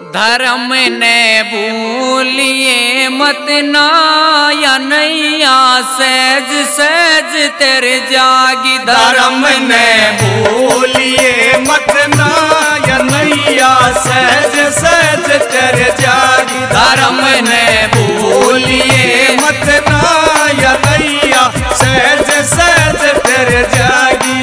धर्म ने भूलिए मत ना या नैया सहज सहज तेरे जागी। धर्म ने भूलिए मत ना या नैया सहज सहज तेरे जागी। धर्म ने भूलिए मत ना या नैया सहज सहज तेरे जागी।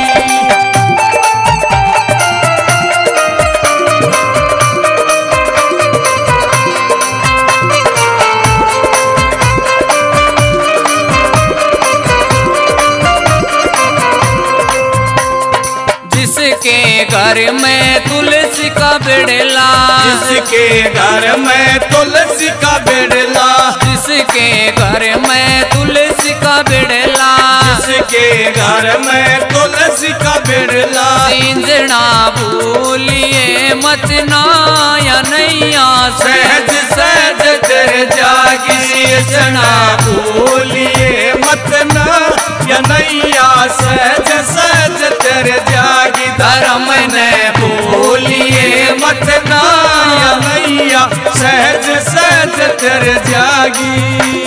जिसके घर में तुलसी का बिड़ला, जिसके घर में तुलसी का बिड़ला, जिसके घर में तुलसी का बिड़ला, जिसके घर में तुलसी का बिड़ला। सींजना भूलिए मत ना या नैया सहज सहज तेरे जागी। सींजना भूलिए मत ना या नैया सहज सहज तेरे जागी। धर्म ने भूलिए मत ना या नैया सहज सहज तेरे जागी।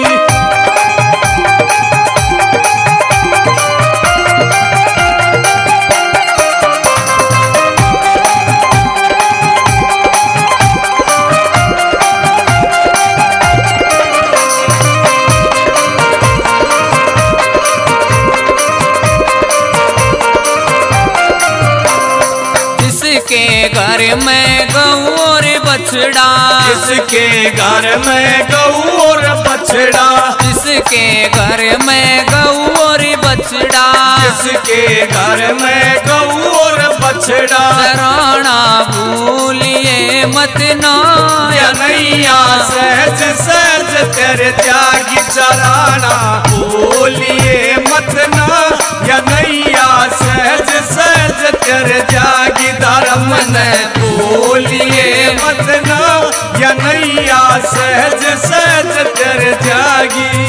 जिसके घर में गऊ और बछड़ा, जिसके घर में गऊ और बछड़ा, जिसके घर में गऊ और बछड़ा, जिसके घर में गऊ और बछड़ा। चराना भूलिए मत ना या नैया सहज सहज तेरे जागी। चराना भूलिए मत ना या नैया सहज सहज तेरे जागी। धर्म ने भूलिए मत ना या नैया सहज सहज तेरे जागी।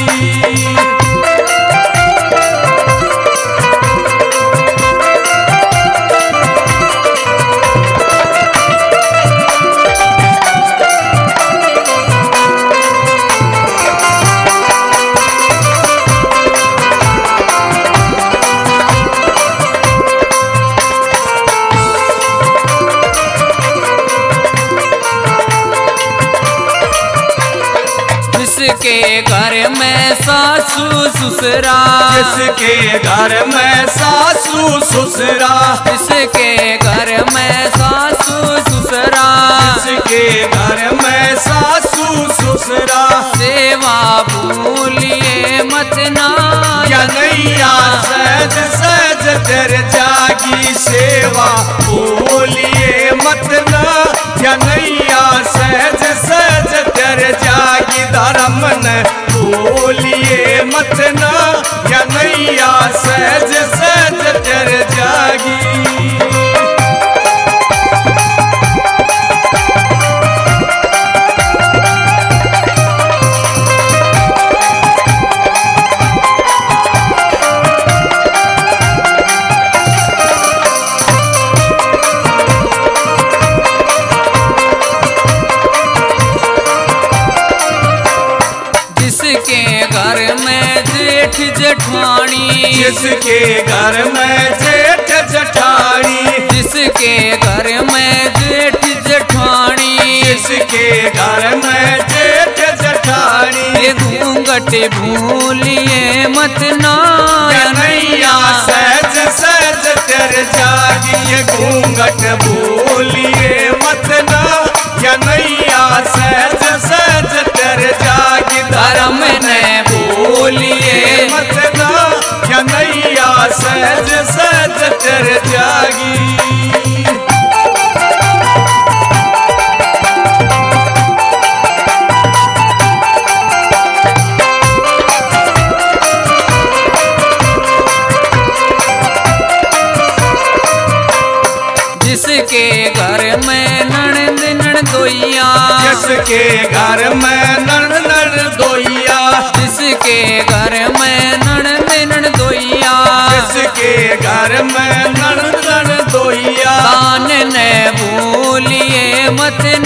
जिसके घर में सासू ससुरा, जिसके घर में सासू ससुरा, जिसके घर में सासू ससुरा, जिसके घर में सासू ससुरा। सेवा भूलिए मत ना या नैया सहज सहज तेरे जागी। सेवा भूलिए मत ना या नैया सहज सहज तेरे जागी। धर्म ने भूलिए मत ना या नैया सहज सहज तेरे जागी। जिसके घर में जेठ जेठानी, जिसके घर में जेठ जेठानी, जिसके घर में जेठ जेठानी, जिसके घर में जेठ जेठानी। ये घूंघट भूलिए मत ना या नैया सहज सहज तेरे जागी। ये घूंघट भूलिए मत ना या नैया सहज सहज तेरे जागी। धर्म ने भूलिए मत ना या नैया सहज सहज तेरे जागी। जिसके घर में ननद ननदोइया, जिसके घर में ननद ननदोइया, जिसके घर में ननद ननदोइया, जिसके घर में ननद ननदोइया। दान ने भूलिए मत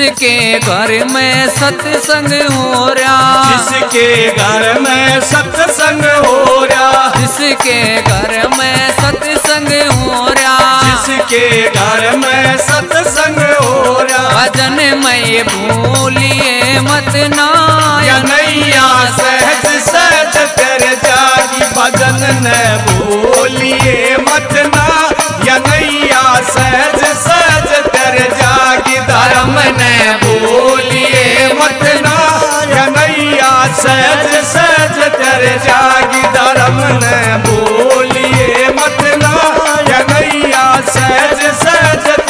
जिसके घर में सत्संग हो रहा, जिसके घर में सत्संग हो रहा, जिसके घर में सत्संग हो रहा, जिसके घर में सत्संग हो रहा, भजन में भूलिए मत ना या नैया सहज सहज कर जागी, भजन न भूलिए मत ना, या नैया सहज सहज कर जागी, धर्म न भूलिए मत ना, या नैया सहज सहज कर जागी, धर्म न भूलिए मत ना, या नैया सहज सहज